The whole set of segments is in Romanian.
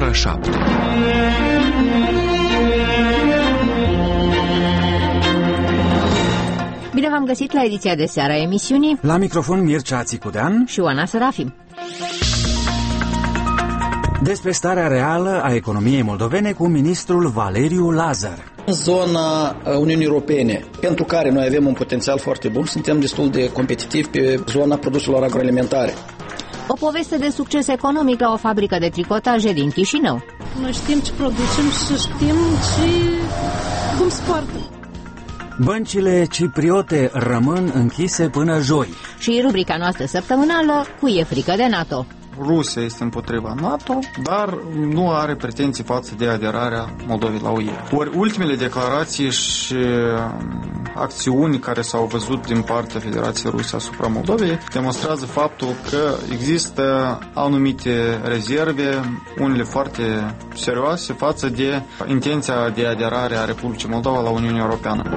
ora 7. Bine v-am găsit la ediția de seară a emisiunii. La microfon Mircea Țicudean și Oana Serafim. Despre starea reală a economiei moldovene cu ministrul Valeriu Lazar. Zona Uniunii Europene, pentru care noi avem un potențial foarte bun, suntem destul de competitivi pe zona produselor agroalimentare. O poveste de succes economic la o fabrică de tricotaje din Chișinău. Noi știm ce producem și știm cum se poartă. Băncile cipriote rămân închise până joi. Și rubrica noastră săptămânală cu E frică de NATO. Rusia este împotriva NATO, dar nu are pretenții față de aderarea Moldovei la UE. Ori ultimele declarații și acțiuni care s-au văzut din partea Federației Ruse asupra Moldovei demonstrează faptul că există anumite rezerve, unele foarte serioase, față de intenția de aderare a Republicii Moldova la Uniunea Europeană.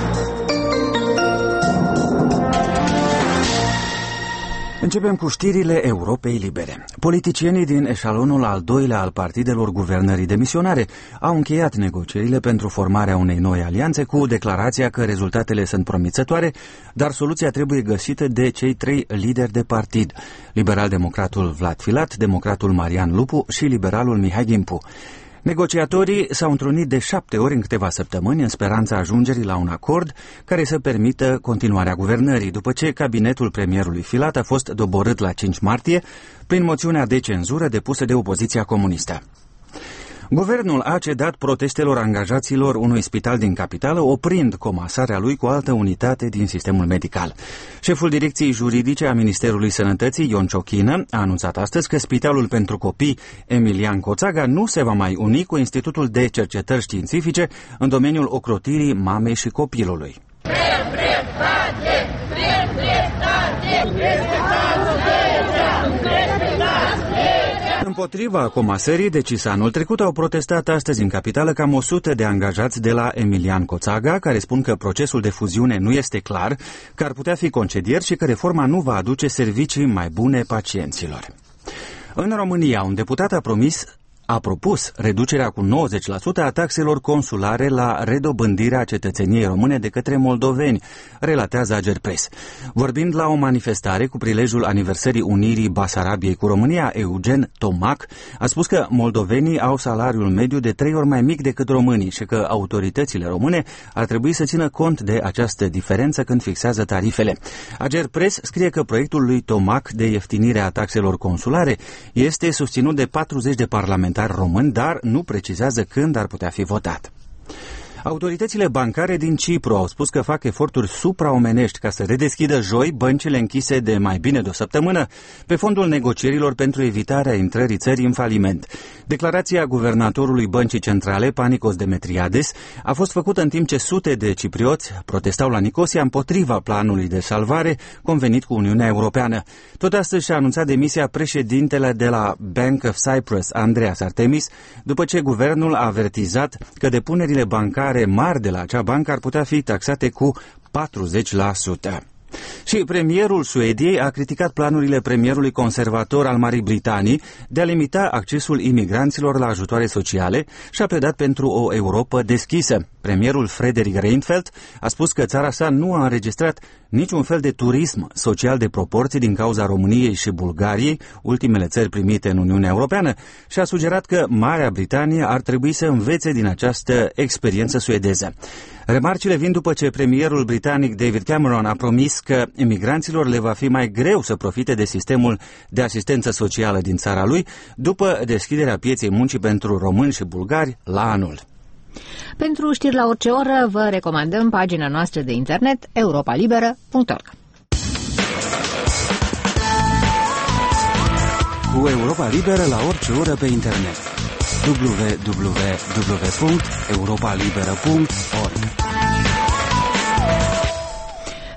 Începem cu știrile Europei Libere. Politicienii din eșalonul al doilea al partidelor guvernării demisionare au încheiat negocierile pentru formarea unei noi alianțe cu declarația că rezultatele sunt promițătoare, dar soluția trebuie găsită de cei trei lideri de partid, liberal-democratul Vlad Filat, democratul Marian Lupu și liberalul Mihai Gimpu. Negociatorii s-au întrunit de 7 ori în câteva săptămâni în speranța ajungerii la un acord care să permită continuarea guvernării, după ce cabinetul premierului Filat a fost doborât la 5 martie prin moțiunea de cenzură depusă de opoziția comunistă. Guvernul a cedat protestelor angajaților unui spital din capitală, oprind comasarea lui cu altă unitate din sistemul medical. Șeful direcției juridice a Ministerului Sănătății, Ion Ciochină, a anunțat astăzi că Spitalul pentru Copii Emilian Coțaga nu se va mai uni cu Institutul de Cercetări Științifice în domeniul ocrotirii mamei și copilului. Împotriva comasării decisă anul trecut au protestat astăzi în capitală cam 100 de angajați de la Emilian Coțaga, care spun că procesul de fuziune nu este clar, că ar putea fi concedieri și că reforma nu va aduce servicii mai bune pacienților. În România, un deputat a propus reducerea cu 90% a taxelor consulare la redobândirea cetățeniei române de către moldoveni, relatează Agerpres. Vorbind la o manifestare cu prilejul aniversării unirii Basarabiei cu România, Eugen Tomac a spus că moldovenii au salariul mediu de 3 ori mai mic decât românii și că autoritățile române ar trebui să țină cont de această diferență când fixează tarifele. Agerpres scrie că proiectul lui Tomac de ieftinire a taxelor consulare este susținut de 40 de parlamentari români, dar nu precizează când ar putea fi votat. Autoritățile bancare din Cipru au spus că fac eforturi supraomenești ca să redeschidă joi băncile închise de mai bine de o săptămână pe fondul negocierilor pentru evitarea intrării țării în faliment. Declarația guvernatorului Băncii Centrale, Panicos Demetriades, a fost făcută în timp ce sute de ciprioți protestau la Nicosia împotriva planului de salvare convenit cu Uniunea Europeană. Tot astăzi și-a anunțat demisia președintele de la Bank of Cyprus, Andreas Artemis, după ce guvernul a avertizat că depunerile bancare mari de la acea bancă ar putea fi taxate cu 40%. Și premierul Suediei a criticat planurile premierului conservator al Marii Britanii de a limita accesul imigranților la ajutoare sociale și a pledat pentru o Europă deschisă. Premierul Frederic Reinfeldt a spus că țara sa nu a înregistrat niciun fel de turism social de proporții din cauza României și Bulgariei, ultimele țări primite în Uniunea Europeană, și a sugerat că Marea Britanie ar trebui să învețe din această experiență suedeză. Remarcile vin după ce premierul britanic David Cameron a promis că imigranților le va fi mai greu să profite de sistemul de asistență socială din țara lui după deschiderea pieței muncii pentru români și bulgari la anul. Pentru știri la orice oră, vă recomandăm pagina noastră de internet europalibera.org. Cu Europa Liberă la orice oră pe internet. www.europalibera.org.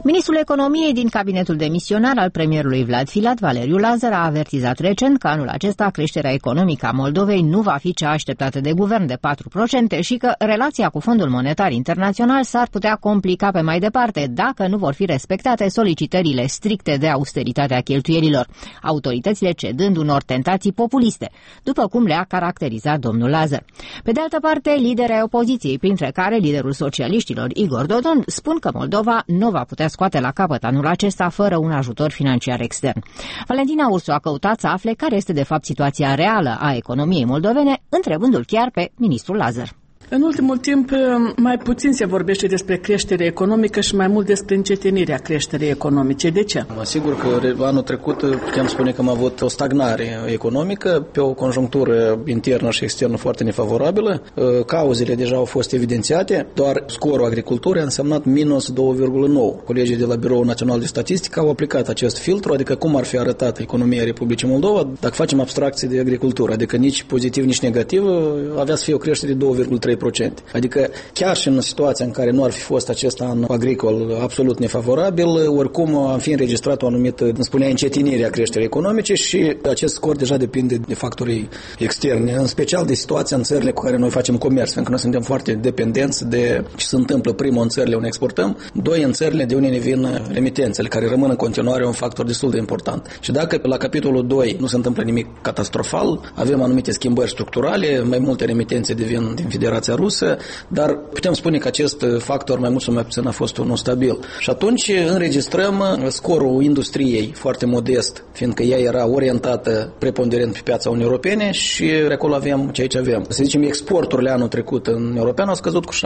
Ministrul Economiei din cabinetul demisionar al premierului Vlad Filat, Valeriu Lazar, a avertizat recent că anul acesta creșterea economică a Moldovei nu va fi cea așteptată de guvern de 4% și că relația cu Fondul Monetar Internațional s-ar putea complica pe mai departe dacă nu vor fi respectate solicitările stricte de austeritate a cheltuielilor, autoritățile cedând unor tentații populiste, după cum le-a caracterizat domnul Lazar. Pe de altă parte, liderii ai opoziției, printre care liderul socialiștilor Igor Dodon, spun că Moldova nu va putea scoate la capăt anul acesta fără un ajutor financiar extern. Valentina Ursu a căutat să afle care este de fapt situația reală a economiei moldovene, întrebându-l chiar pe ministrul Lazar. În ultimul timp, mai puțin se vorbește despre creștere economică și mai mult despre încetinirea creșterii economice. De ce? Mă asigur că anul trecut putem spune că am avut o stagnare economică pe o conjunctură internă și externă foarte nefavorabilă. Cauzele deja au fost evidențiate, doar scorul agriculturii a însemnat minus 2,9. Colegii de la Biroul Național de Statistică au aplicat acest filtru, adică cum ar fi arătat economia Republicii Moldova dacă facem abstracție de agricultură, adică nici pozitiv, nici negativ, avea să fie o creștere de 2,3%. Adică chiar și în situația în care nu ar fi fost acest an agricol absolut nefavorabil, oricum am fi înregistrat o anumită, îmi spunea, încetinire a creșterii economice și acest scor deja depinde de factorii externi, în special de situația în țările cu care noi facem comerț, pentru că noi suntem foarte dependenți de ce se întâmplă, primul, în țările unde exportăm, doi, în țările de unde ne vin remitențele, care rămân în continuare un factor destul de important. Și dacă la capitolul 2 nu se întâmplă nimic catastrofal, avem anumite schimbări structurale, mai multe remitențe devin din Federația Rusă, dar putem spune că acest factor mai mult sau mai puțin a fost unul stabil. Și atunci înregistrăm scorul industriei foarte modest, fiindcă ea era orientată preponderent pe piața Uniunii Europene și acolo avem ceea ce avem. Să zicem, exporturile anul trecut în Europeană au scăzut cu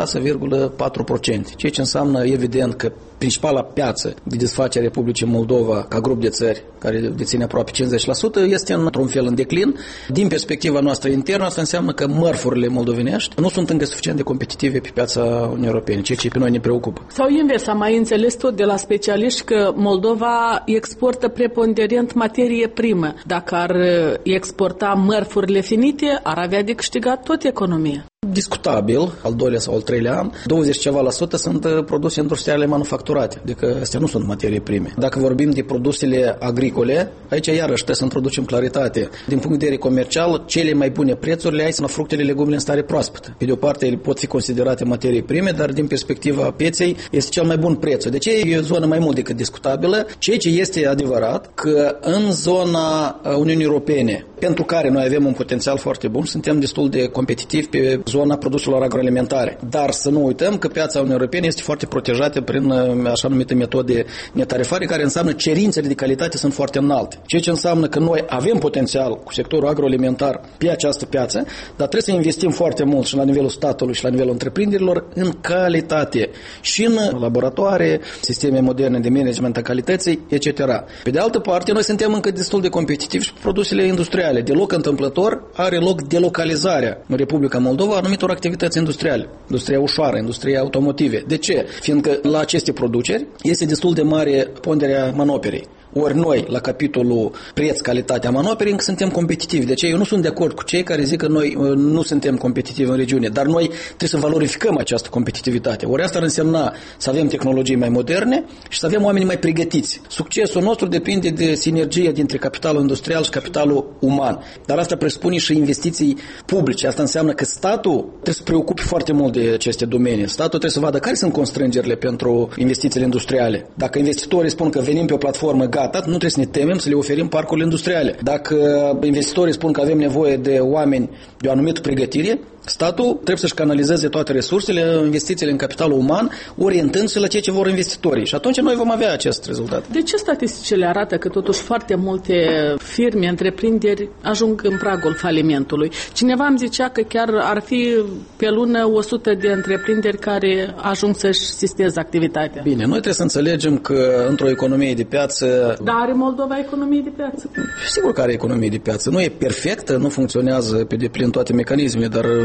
6,4%, ceea ce înseamnă evident că principala piață de desfacere a Republicii Moldova ca grup de țări care deține aproape 50% este într-un fel în declin. Din perspectiva noastră internă, asta înseamnă că mărfurile moldovenești nu sunt încă suficient de competitive pe piața Uniunii Europene, ceea ce pe noi ne preocupă. Sau invers, am mai înțeles tot de la specialiști că Moldova exportă preponderent materie primă. Dacă ar exporta mărfurile finite, ar avea de câștigat tot economia. Discutabil, al doilea sau al treilea an, 20 ceva la sută sunt produse industriale manufacturate, adică astea nu sunt materii prime. Dacă vorbim de produsele agricole, aici iarăși trebuie să introducem claritate. Din punct de vedere comercial, cele mai bune prețuri le ai sunt la fructele, legumele în stare proaspătă. Pe de o parte, ele pot fi considerate materii prime, dar din perspectiva pieței este cel mai bun preț. Deci e o zonă mai mult decât discutabilă. Ceea ce este adevărat că în zona Uniunii Europene, pentru care noi avem un potențial foarte bun, suntem destul de competitivi pe zona produselor agroalimentare. Dar să nu uităm că piața Uniunii Europene este foarte protejată prin așa numite metode netarifare, care înseamnă cerințele de calitate sunt foarte înalte. Ceea ce înseamnă că noi avem potențial cu sectorul agroalimentar pe această piață, dar trebuie să investim foarte mult și la nivelul statului și la nivelul întreprinderilor în calitate și în laboratoare, sisteme moderne de management a calității, etc. Pe de altă parte, noi suntem încă destul de competitivi și produsele industriale. Deloc întâmplător are loc delocalizarea în Republica Moldova anumitor activități industriale, industria ușoară, industria automotive. De ce? Fiindcă la aceste produceri este destul de mare ponderea manoperei. Ori noi, la capitolul preț-calitatea manoperei, încă suntem competitivi. De aceea eu nu sunt de acord cu cei care zic că noi nu suntem competitivi în regiune, dar noi trebuie să valorificăm această competitivitate. Ori asta ar însemna să avem tehnologii mai moderne și să avem oameni mai pregătiți. Succesul nostru depinde de sinergia dintre capitalul industrial și capitalul uman. Dar asta presupune și investiții publice. Asta înseamnă că statul trebuie să preocupe foarte mult de aceste domenii. Statul trebuie să vadă care sunt constrângerile pentru investițiile industriale. Dacă investitorii spun că venim pe o platformă gata, nu trebuie să ne temem să le oferim parcurile industriale. Dacă investitorii spun că avem nevoie de oameni de o anumită pregătire, statul trebuie să-și canalizeze toate resursele, investițiile în capitalul uman, orientându-se la ceea ce vor investitorii. Și atunci noi vom avea acest rezultat. De ce statisticile arată că totuși foarte multe firme, întreprinderi ajung în pragul falimentului? Cineva îmi zicea că chiar ar fi pe lună 100 de întreprinderi care ajung să-și sisteze activitatea. Bine, noi trebuie să înțelegem că într-o economie de piață... Dar are Moldova economie de piață? Sigur că are economie de piață. Nu e perfectă, nu funcționează pe deplin toate mecanismele, dar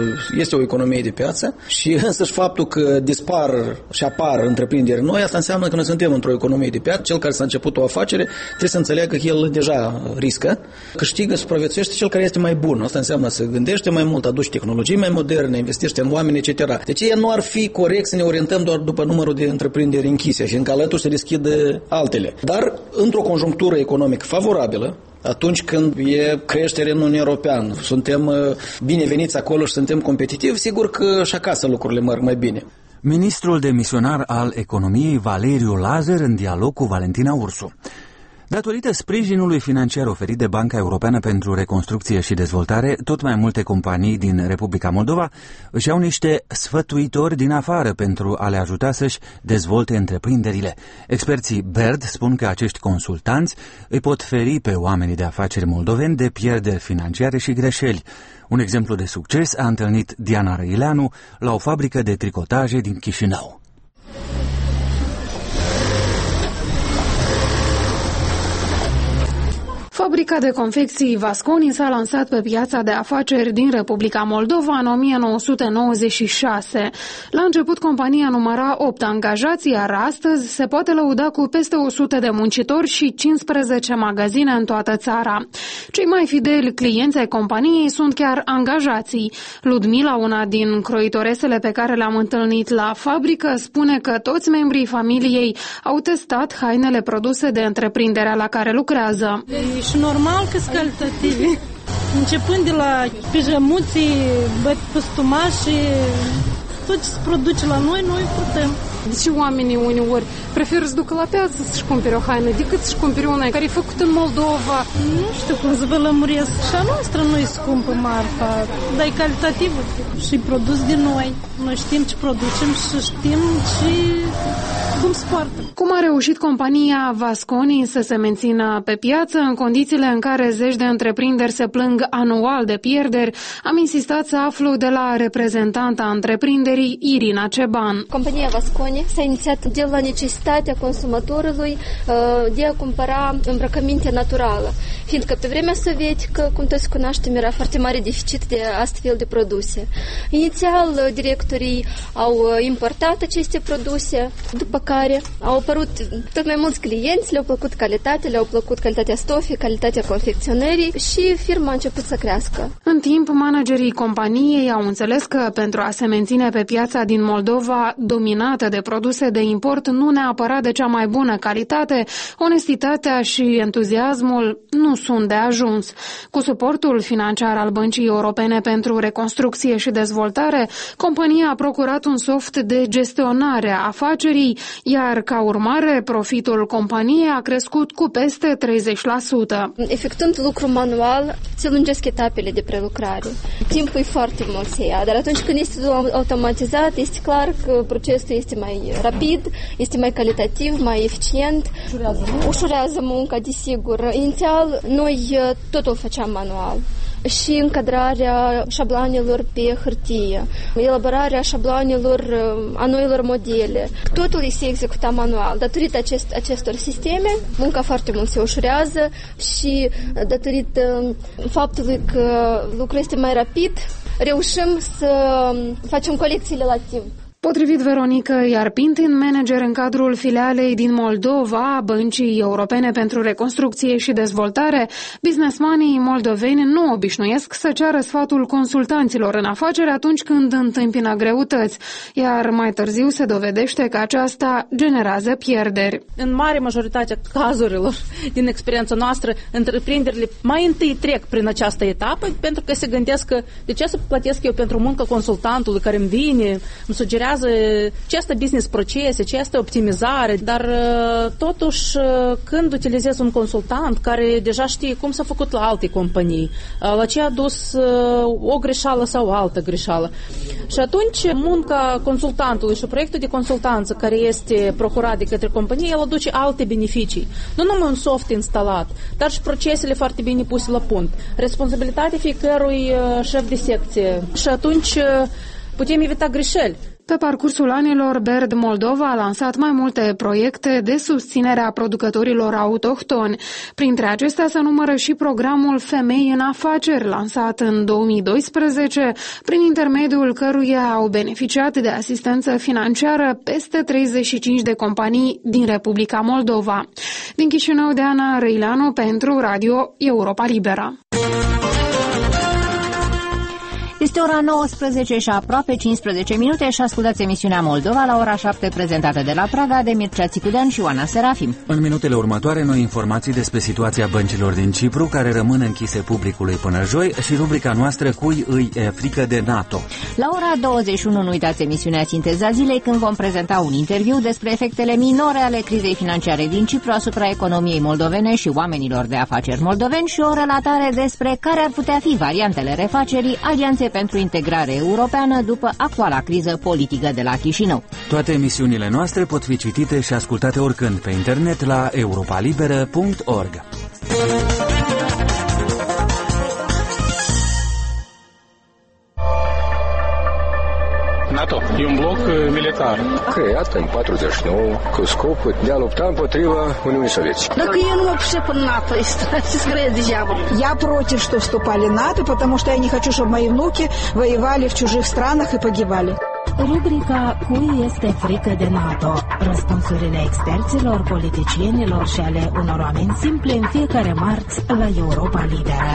este o economie de piață și însăși faptul că dispar și apar întreprinderi noi, asta înseamnă că noi suntem într-o economie de piață. Cel care s-a început o afacere trebuie să înțeleagă că el deja riscă, câștigă, supraviețuiește cel care este mai bun. Asta înseamnă să gândește mai mult, aduci tehnologii mai moderne, investește în oameni, etc. Deci nu ar fi corect să ne orientăm doar după numărul de întreprinderi închise și încă alături să deschidă altele. Dar într-o conjunctură economică favorabilă, atunci când e creștere în Uniunea Europeană, suntem bineveniți acolo și suntem competitivi, sigur că și acasă lucrurile merg mai bine. Ministrul demisionar al economiei Valeriu Lazar în dialog cu Valentina Ursu. Datorită sprijinului financiar oferit de Banca Europeană pentru Reconstrucție și Dezvoltare, tot mai multe companii din Republica Moldova își iau niște sfătuitori din afară pentru a le ajuta să-și dezvolte întreprinderile. Experții BERD spun că acești consultanți îi pot feri pe oamenii de afaceri moldoveni de pierderi financiare și greșeli. Un exemplu de succes a întâlnit Diana Răileanu la o fabrică de tricotaje din Chișinău. Fabrica de confecții Vasconi s-a lansat pe piața de afaceri din Republica Moldova în 1996. La început, compania număra 8 angajați, iar astăzi se poate lăuda cu peste 100 de muncitori și 15 magazine în toată țara. Cei mai fideli clienți ai companiei sunt chiar angajații. Ludmila, una din croitoresele pe care le-am întâlnit la fabrică, spune că toți membrii familiei au testat hainele produse de întreprinderea la care lucrează. Și normal că sunt calitative. Începând de la pijamuții, păstumași, tot ce se produce la noi, noi putem. De ce oamenii uneori preferă să ducă la piață să-și cumpere o haină decât să-și cumpere una care e făcută în Moldova? Nu știu cum să vă lămuresc. Și a noastră nu e scumpă marfa, dar e calitativă și produs de noi. Noi știm ce producem și știm cum se poartă. Cum a reușit compania Vasconi să se mențină pe piață în condițiile în care zeci de întreprinderi se plâng anual de pierderi, am insistat să aflu de la reprezentanta întreprinderii Irina Ceban. Compania Vasconi s-a inițiat de la necesitatea consumatorului de a cumpăra îmbrăcăminte naturală, fiindcă pe vremea sovietică, cum toți cunoaștem, era foarte mare deficit de astfel de produse. Inițial, directorii au importat aceste produse, după care au apărut tot mai mulți clienți, le-au plăcut calitatea, le-au plăcut calitatea stofei, calitatea confecționării și firma a început să crească. În timp, managerii companiei au înțeles că pentru a se menține pe piața din Moldova dominată de produse de import, nu neapărat de cea mai bună calitate, onestitatea și entuziasmul nu sunt de ajuns. Cu suportul financiar al Băncii Europene pentru Reconstrucție și Dezvoltare, compania a procurat un soft de gestionare a afacerii, iar ca urmare, profitul companiei a crescut cu peste 30%. Efectuând lucru manual, se lungesc etapele de prelucrare. Timpul e foarte mult se ia, dar atunci când este automatizat, este clar că procesul este mai rapid, este mai calitativ, mai eficient, ușurează munca, desigur. Inițial, noi totul făceam manual. Și încadrarea șabloanelor pe hârtie, elaborarea șabloanelor a noilor modele. Totul se executa manual. Datorită acestor sisteme, munca foarte mult se ușurează și datorită faptului că lucrul este mai rapid, reușim să facem colecțiile la timp. Potrivit Veronica Iarpintin, manager în cadrul filialei din Moldova a Băncii Europene pentru Reconstrucție și Dezvoltare, businessmanii moldoveni nu obișnuiesc să ceară sfatul consultanților în afaceri atunci când întâmpină greutăți, iar mai târziu se dovedește că aceasta generează pierderi. În mare majoritatea cazurilor din experiența noastră, întreprinderile mai întâi trec prin această etapă pentru că se gândesc că de ce să plătesc eu pentru muncă consultantului care îmi vine, îmi sugerează ce este business procese, ce este optimizare, dar totuși când utilizezi un consultant care deja știe cum s-a făcut la alte companii, la ce a dus o greșeală sau o altă greșeală. Și atunci munca consultantului și proiectul de consultanță care este procurat de către companie, el aduce alte beneficii. Nu numai un soft instalat, dar și procesele foarte bine puse la punct. Responsabilitatea fiecărui șef de secție. Și atunci putem evita greșeli. Pe parcursul anilor, BERD Moldova a lansat mai multe proiecte de susținere a producătorilor autohtoni. Printre acestea se numără și programul Femei în Afaceri, lansat în 2012, prin intermediul căruia au beneficiat de asistență financiară peste 35 de companii din Republica Moldova. Din Chișinău, Deana Răileanu pentru Radio Europa Liberă. Este ora 19 și aproape 15 minute și ascultați emisiunea Moldova la ora 7, prezentată de la Praga de Mircea Țicudean și Oana Serafim. În minutele următoare, noi informații despre situația băncilor din Cipru, care rămân închise publicului până joi, și rubrica noastră Cui îi e frică de NATO. La ora 21 nu uitați emisiunea Sinteza Zilei, când vom prezenta un interviu despre efectele minore ale crizei financiare din Cipru asupra economiei moldovene și oamenilor de afaceri moldoveni și o relatare despre care ar putea fi variantele refacerii Alianței pentru integrare europeană după actuala criză politică de la Chișinău. Toate emisiunile noastre pot fi citite și ascultate oricând pe internet la europalibera.org. NATO e un bloc militar creat în 49 cu scopul de a lupta împotriva Uniunii Sovietice. Dacă eu nu mă пришел в НАТО, скорее дьявол. Я против, что вступали в НАТО, потому что я не хочу, чтобы мои внуки воевали в чужих странах и погибали. Rubrica Cui este frică de NATO? Răspunsurile experților, politicienilor și ale unor oameni simpli în fiecare marți la Europa Liberă.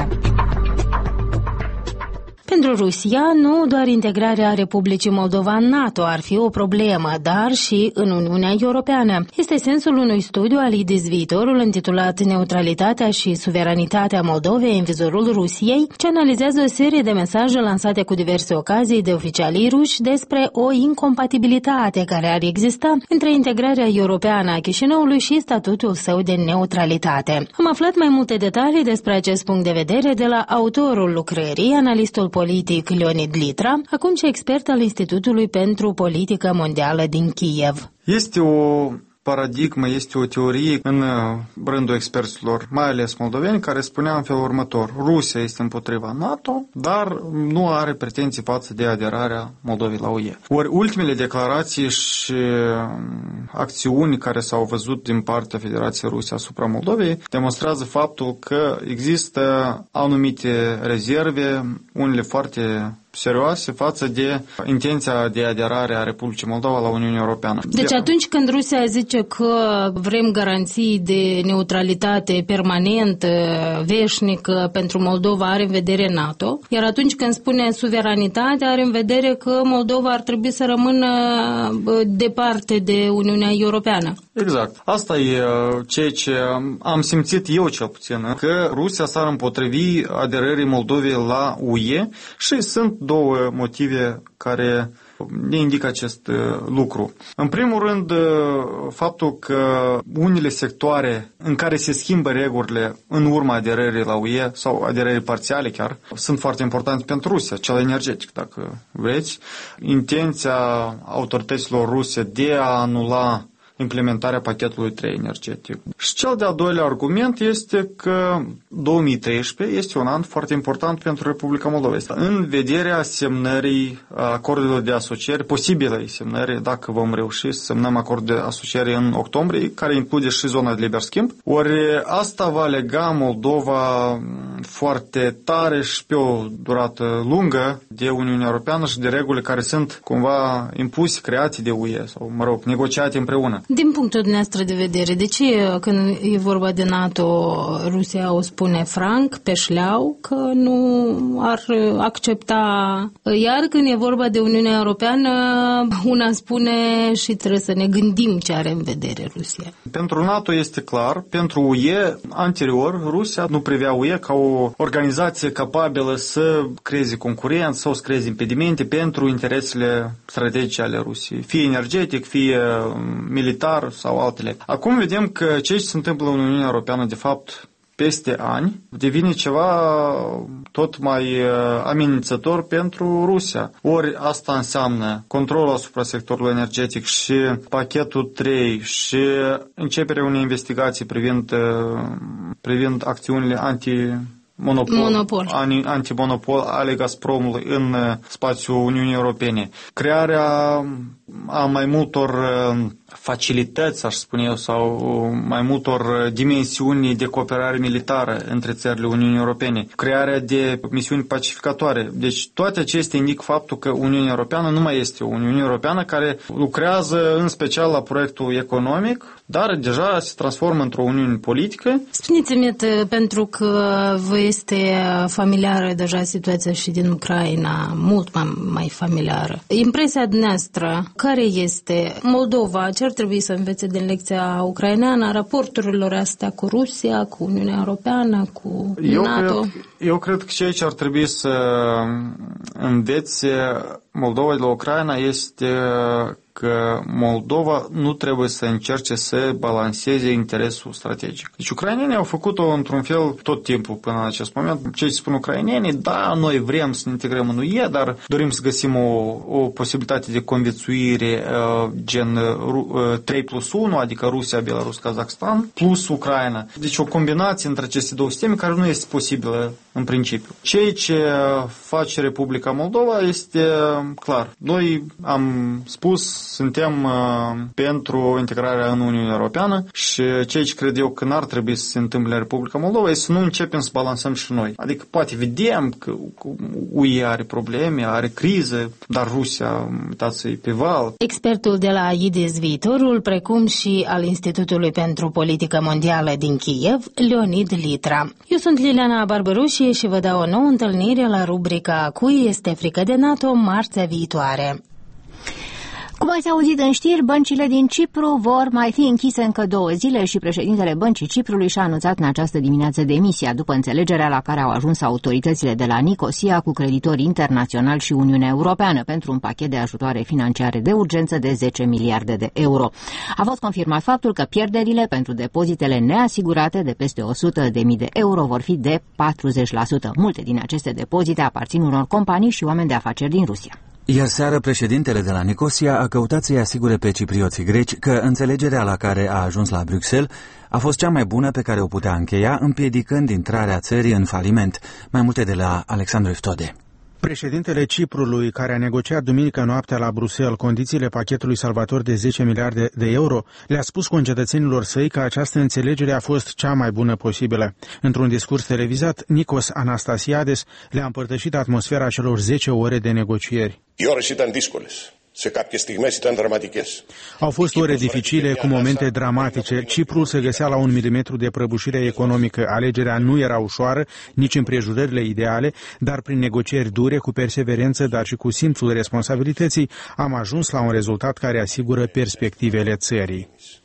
Pentru Rusia, nu doar integrarea Republicii Moldova în NATO ar fi o problemă, dar și în Uniunea Europeană. Este sensul unui studiu al IDIS Viitorul intitulat Neutralitatea și suveranitatea Moldovei în vizorul Rusiei, ce analizează o serie de mesaje lansate cu diverse ocazii de oficialii ruși despre o incompatibilitate care ar exista între integrarea europeană a Chișinăului și statutul său de neutralitate. Am aflat mai multe detalii despre acest punct de vedere de la autorul lucrării, analistul politic Leonid Litra, acum și expert al Institutului pentru Politică Mondială din Kiev. Este o paradigmă, este o teorie în rândul experților, mai ales moldoveni, care spunea în felul următor: Rusia este împotriva NATO, dar nu are pretenții față de aderarea Moldovei la UE. Ori ultimele declarații și acțiuni care s-au văzut din partea Federației Ruse asupra Moldovei demonstrează faptul că există anumite rezerve, unele foarte serioase față de intenția de aderare a Republicii Moldova la Uniunea Europeană. Deci atunci când Rusia zice că vrem garanții de neutralitate permanentă, veșnică pentru Moldova, are în vedere NATO, iar atunci când spune suveranitate, are în vedere că Moldova ar trebui să rămână departe de Uniunea Europeană. Exact. Asta e ceea ce am simțit eu cel puțin, că Rusia s-ar împotrivi aderării Moldovei la UE și sunt două motive care ne indică acest lucru. În primul rând, faptul că unele sectoare în care se schimbă regulile în urma aderării la UE sau aderării parțiale chiar, sunt foarte importante pentru Rusia, cel energetic, dacă vreți. Intenția autorităților ruse de a anula implementarea pachetului 3 energetic. Și cel de-al doilea argument este că 2013 este un an foarte important pentru Republica Moldova. În vederea semnării acordurilor de asociere, posibilei semnări, dacă vom reuși să semnăm acordul de asociere în octombrie, care include și zona de liber schimb, ori asta va lega Moldova foarte tare și pe o durată lungă de Uniunea Europeană și de reguli care sunt cumva impuse, create de UE sau, negociate împreună. Din punctul dumneavoastră de vedere, de ce când e vorba de NATO, Rusia o spune franc, pe șleau, că nu ar accepta, iar când e vorba de Uniunea Europeană, una spune și trebuie să ne gândim ce are în vedere Rusia? Pentru NATO este clar, pentru UE, anterior, Rusia nu privea UE ca o organizație capabilă să creeze concurență sau să creeze impedimente pentru interesele strategice ale Rusiei, fie energetic, fie militar sau altele. Acum vedem că ceea ce se întâmplă în Uniunea Europeană, de fapt, peste ani, devine ceva tot mai amenințător pentru Rusia. Ori asta înseamnă controlul asupra sectorului energetic și pachetul 3 și începerea unei investigații privind acțiunile monopol antimonopol ale Gazpromului în spațiul Uniunii Europene. Crearea a mai multor facilități, aș spune eu, sau mai multor dimensiuni de cooperare militară între țările Uniunii Europene, crearea de misiuni pacificatoare. Deci toate acestea indică faptul că Uniunea Europeană nu mai este o Uniune Europeană care lucrează în special la proiectul economic, dar deja se transformă într-o Uniune politică. Spuneți-mi, pentru că vă este familiară deja situația și din Ucraina, mult mai familiară. Impresia noastră, care este Moldova? Ce ar trebui să învețe din lecția ucraineană a raporturilor astea cu Rusia, cu Uniunea Europeană, cu NATO? Eu cred că ceea ce ar trebui să învețe Moldova de la Ucraina este că Moldova nu trebuie să încerce să balanceze interesul strategic. Deci ucrainenii au făcut-o într-un fel tot timpul până în acest moment. Ce spun ucrainenii, da, noi vrem să ne integrăm în UE, dar dorim să găsim o posibilitate de conviețuire gen 3+1, adică Rusia, Belarus, Kazakhstan, plus Ucraina. Deci o combinație între aceste două sisteme care nu este posibilă în principiu. Ceea ce face Republica Moldova este clar. Noi am spus, suntem pentru integrarea în Uniunea Europeană și ceea ce cred eu că n-ar trebui să se întâmple în Republica Moldova este să nu începem să balansăm și noi. Adică poate vedem că UE are probleme, are criză, dar Rusia, uitați-i pe val. Expertul de la IDIS Viitorul, precum și al Institutului pentru Politică Mondială din Kiev, Leonid Litra. Eu sunt Liliana Barbarușie și vă dau o nouă întâlnire la rubrica Cui este frică de NATO marțea viitoare. Cum ați auzit în știri, băncile din Cipru vor mai fi închise încă 2 zile și președintele Băncii Ciprului și-a anunțat în această dimineață demisia după înțelegerea la care au ajuns autoritățile de la Nicosia cu creditorii internaționali și Uniunea Europeană pentru un pachet de ajutoare financiare de urgență de 10 miliarde de euro. A fost confirmat faptul că pierderile pentru depozitele neasigurate de peste 100.000 de euro vor fi de 40%. Multe din aceste depozite aparțin unor companii și oameni de afaceri din Rusia. Iar seară, președintele de la Nicosia a căutat să-i asigure pe ciprioții greci că înțelegerea la care a ajuns la Bruxelles a fost cea mai bună pe care o putea încheia, împiedicând intrarea țării în faliment. Mai multe de la Alexandru Iftode. Președintele Ciprului, care a negociat duminică noaptea la Bruxelles condițiile pachetului salvator de 10 miliarde de euro, le-a spus concetățenilor săi că această înțelegere a fost cea mai bună posibilă. Într-un discurs televizat, Nikos Anastasiades le-a împărtășit atmosfera celor 10 ore de negocieri. Au fost ore dificile, cu momente dramatice. Ciprul se găsea la 1 milimetru de prăbușire economică. Alegerea nu era ușoară, nici împrejurările ideale, dar prin negocieri dure, cu perseverență, dar și cu simțul responsabilității, am ajuns la un rezultat care asigură perspectivele țării.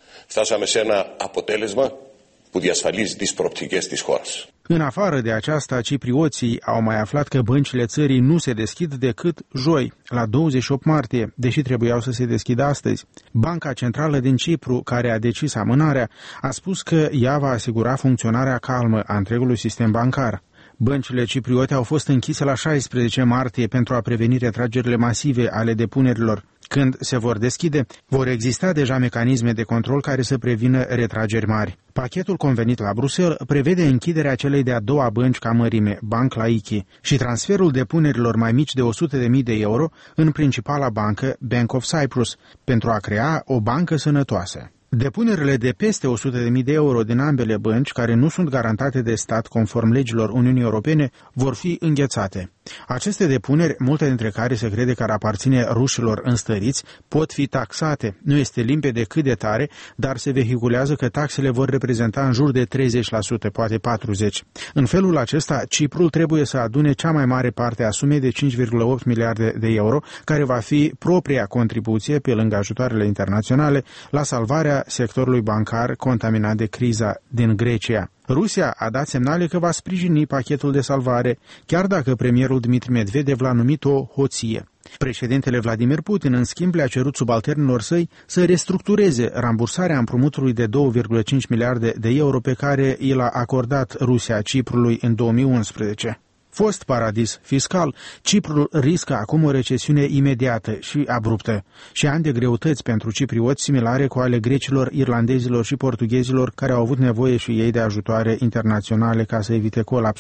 În afară de aceasta, ciprioții au mai aflat că băncile țării nu se deschid decât joi, la 28 martie, deși trebuiau să se deschidă astăzi. Banca Centrală din Cipru, care a decis amânarea, a spus că ea va asigura funcționarea calmă a întregului sistem bancar. Băncile cipriote au fost închise la 16 martie pentru a preveni retragerile masive ale depunerilor. Când se vor deschide, vor exista deja mecanisme de control care să prevină retrageri mari. Pachetul convenit la Bruxelles prevede închiderea celei de-a doua bănci ca mărime, Bank Laiki, și transferul depunerilor mai mici de 100.000 de euro în principala bancă, Bank of Cyprus, pentru a crea o bancă sănătoasă. Depunerile de peste 100.000 de euro din ambele bănci, care nu sunt garantate de stat conform legilor Uniunii Europene, vor fi înghețate. Aceste depuneri, multe dintre care se crede că ar aparține rușilor înstăriți, pot fi taxate. Nu este limpede cât de tare, dar se vehiculează că taxele vor reprezenta în jur de 30%, poate 40%. În felul acesta, Ciprul trebuie să adune cea mai mare parte a sumei de 5,8 miliarde de euro, care va fi propria contribuție, pe lângă ajutoarele internaționale, la salvarea sectorului bancar contaminat de criza din Grecia. Rusia a dat semnale că va sprijini pachetul de salvare, chiar dacă premierul Dmitri Medvedev l-a numit o hoție. Președintele Vladimir Putin, în schimb, le-a cerut subalternilor săi să restructureze rambursarea împrumutului de 2,5 miliarde de euro pe care i l-a acordat Rusia Ciprului în 2011. Fost paradis fiscal, Ciprul riscă acum o recesiune imediată și abruptă și ani de greutăți pentru ciprioți similare cu ale grecilor, irlandezilor și portughezilor care au avut nevoie și ei de ajutoare internaționale ca să evite colapsul.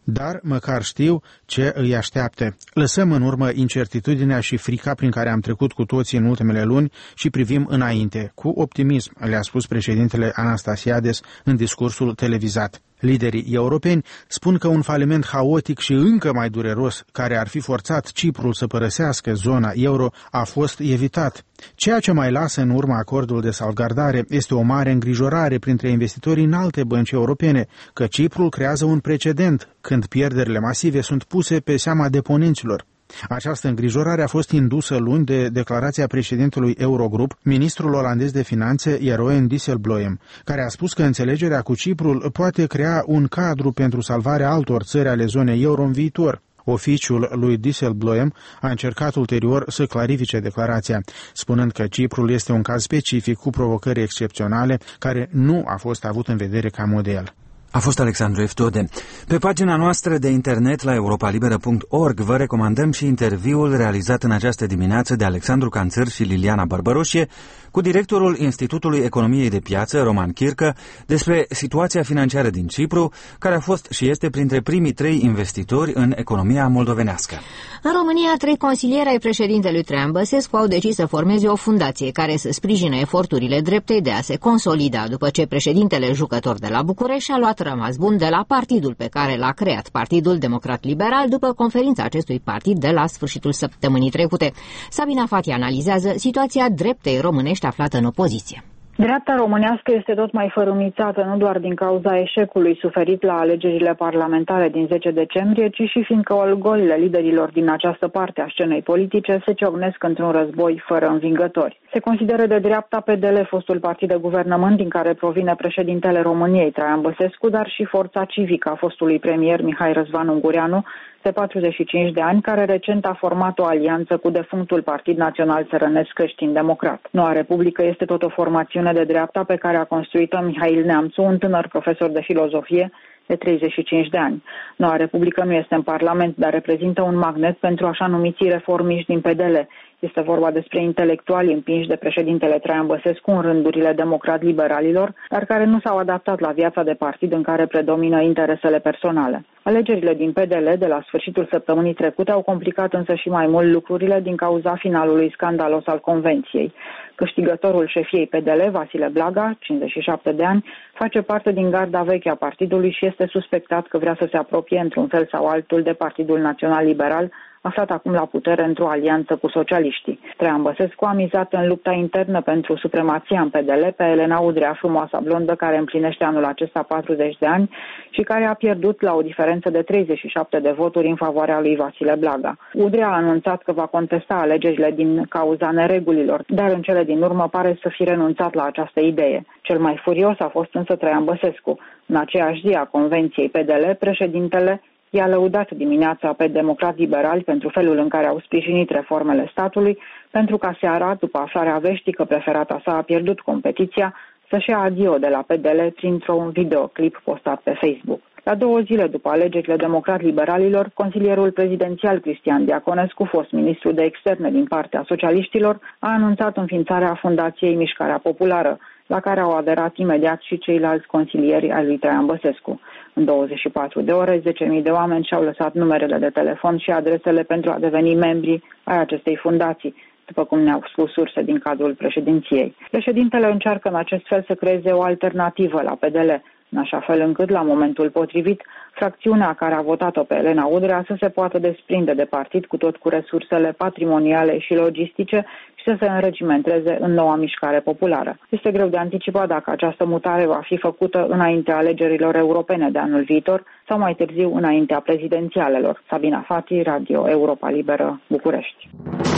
dar măcar știu ce îi așteaptă. Lăsăm în urmă incertitudinea și frica prin care am trecut cu toții în ultimele luni și privim înainte, cu optimism, le-a spus președintele Anastasiades în discursul televizat. Liderii europeni spun că un faliment haotic și încă mai dureros, care ar fi forțat Ciprul să părăsească zona euro, a fost evitat. Ceea ce mai lasă în urmă acordul de salvgardare este o mare îngrijorare printre investitorii în alte bănci europene, că Ciprul creează un precedent când pierderile masive sunt puse pe seama deponenților. Această îngrijorare a fost indusă luni de declarația președintelui Eurogrup, ministrul olandez de finanțe Jeroen Dijsselbloem, care a spus că înțelegerea cu Ciprul poate crea un cadru pentru salvarea altor țări ale zonei euro în viitor. Oficiul lui Dijsselbloem a încercat ulterior să clarifice declarația, spunând că Ciprul este un caz specific cu provocări excepționale care nu a fost avut în vedere ca model. A fost Alexandru Eftode. Pe pagina noastră de internet la europalibera.org vă recomandăm și interviul realizat în această dimineață de Alexandru Canțăr și Liliana Barbăroșie cu directorul Institutului Economiei de Piață, Roman Chircă, despre situația financiară din Cipru, care a fost și este printre primii 3 investitori în economia moldovenească. În România, 3 consilieri ai președintelui Traian Băsescu au decis să formeze o fundație care să sprijine eforturile dreptei de a se consolida după ce președintele jucător de la București a luat rămas bun de la partidul pe care l-a creat, Partidul Democrat Liberal, după conferința acestui partid de la sfârșitul săptămânii trecute. Sabina Fati analizează situația dreptei românești aflată în opoziție. Dreapta românească este tot mai fărâmițată, nu doar din cauza eșecului suferit la alegerile parlamentare din 10 decembrie, ci și fiindcă orgoliile liderilor din această parte a scenei politice se ciocnesc într-un război fără învingători. Se consideră de dreapta PDL, fostul partid de guvernământ din care provine președintele României, Traian Băsescu, dar și forța civică a fostului premier Mihai Răzvan Ungureanu, de 45 de ani, care recent a format o alianță cu defunctul Partid Național Țărănesc Creștin-Democrat. Noua Republică este tot o formațiune de dreapta pe care a construit-o Mihail Neamțu, un tânăr profesor de filozofie de 35 de ani. Noua Republică nu este în Parlament, dar reprezintă un magnet pentru așa numiții reformiști din PDL. Este vorba despre intelectuali împinși de președintele Traian Băsescu în rândurile democrat-liberalilor, dar care nu s-au adaptat la viața de partid în care predomină interesele personale. Alegerile din PDL de la sfârșitul săptămânii trecute au complicat însă și mai mult lucrurile din cauza finalului scandalos al convenției. Câștigătorul șefiei PDL, Vasile Blaga, 57 de ani, face parte din garda veche a partidului și este suspectat că vrea să se apropie într-un fel sau altul de Partidul Național Liberal, aflat acum la putere într-o alianță cu socialiștii. Traian Băsescu a mizat în lupta internă pentru supremația în PDL pe Elena Udrea, frumoasa blondă care împlinește anul acesta 40 de ani și care a pierdut la o diferență de 37 de voturi în favoarea lui Vasile Blaga. Udrea a anunțat că va contesta alegerile din cauza neregulilor, dar în cele din urmă pare să fi renunțat la această idee. Cel mai furios a fost însă Traian Băsescu. În aceeași zi a convenției PDL, președintele i-a lăudat dimineața pe democrat liberali pentru felul în care au sprijinit reformele statului, pentru ca seara, după aflarea veștii că preferata sa a pierdut competiția, să-și ia adio de la PDL printr-un videoclip postat pe Facebook. La 2 zile după alegerile democrat-liberalilor, consilierul prezidențial Cristian Diaconescu, fost ministru de externe din partea socialiștilor, a anunțat înființarea Fundației Mișcarea Populară, la care au aderat imediat și ceilalți consilieri ai lui Traian Băsescu. În 24 de ore, 10.000 de oameni și-au lăsat numerele de telefon și adresele pentru a deveni membri ai acestei fundații, după cum ne-au spus surse din cadrul președinției. Președintele încearcă în acest fel să creeze o alternativă la PDL, în așa fel încât, la momentul potrivit, fracțiunea care a votat-o pe Elena Udrea să se poată desprinde de partid cu tot cu resursele patrimoniale și logistice și să se înregimenteze în noua mișcare populară. Este greu de anticipat dacă această mutare va fi făcută înaintea alegerilor europene de anul viitor sau mai târziu înaintea prezidențialelor. Sabina Fati, Radio Europa Liberă, București.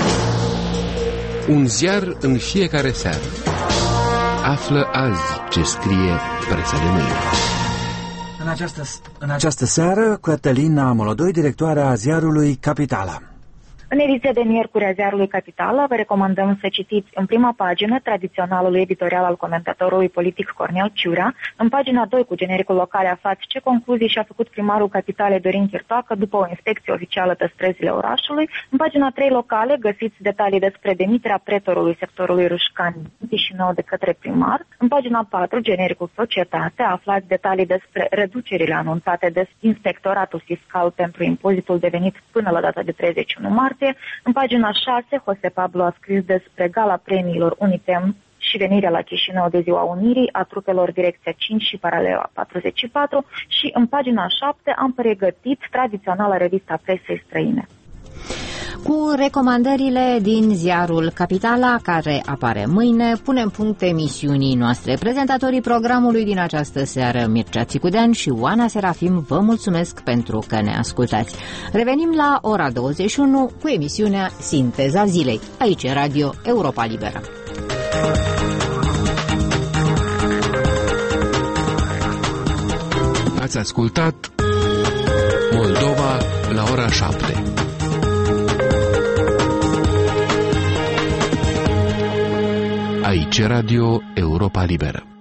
Un ziar în fiecare seară. Află azi ce scrie presa de mâine. În această seară, Cătălina Molodoi, directoarea ziarului Capitala. În ediția de miercuri a ziarului Capitala vă recomandăm să citiți în prima pagină tradiționalul editorial al comentatorului politic Cornel Ciurea. În pagina 2 cu genericul local aflați ce concluzii și-a făcut primarul Capitalei Dorin Chirtoacă după o inspecție oficială pe străzile orașului. În pagina 3 locale găsiți detalii despre demiterea pretorului sectorului Râșcani Chișinău de către primar. În pagina 4, genericul Societate, aflați detalii despre reducerile anunțate de Inspectoratul Fiscal pentru impozitul de venit până la data de 31 martie. În pagina 6, Jose Pablo a scris despre gala premiilor Unitem și venirea la Chișinău de Ziua Unirii a trupelor Direcția 5 și Paralela 44 și în pagina 7 am pregătit tradiționala revista presei străine. Cu recomandările din ziarul Capitala, care apare mâine, punem punct emisiunii noastre. Prezentatorii programului din această seară, Mircea Țicudean și Oana Serafim, vă mulțumesc pentru că ne ascultați. Revenim la ora 21 cu emisiunea Sinteza Zilei. Aici e Radio Europa Liberă. Ați ascultat Moldova la ora 7. Aici Radio Europa Liberă.